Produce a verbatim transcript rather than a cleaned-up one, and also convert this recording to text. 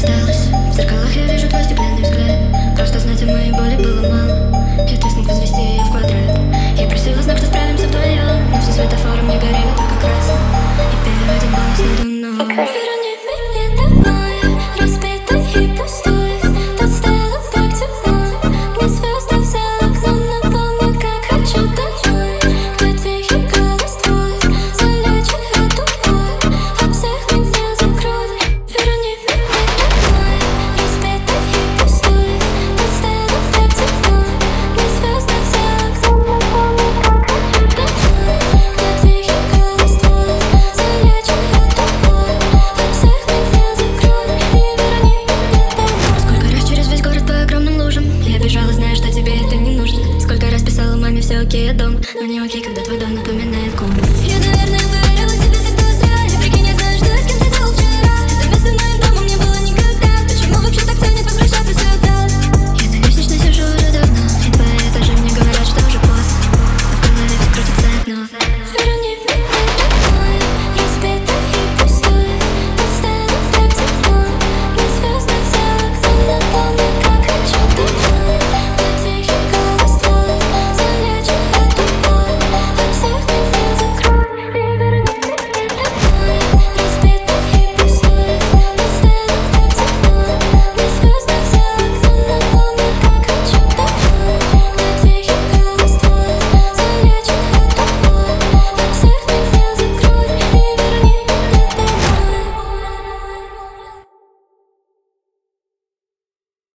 осталось. В зеркалах я вижу твой стеклянный взгляд. Просто знать о моей боли было мало. Я смог возвести ее в квадрат. Я просила знак, что справимся вдвоем, но все светофоры мне горели только красным и пели в один голос надо мной.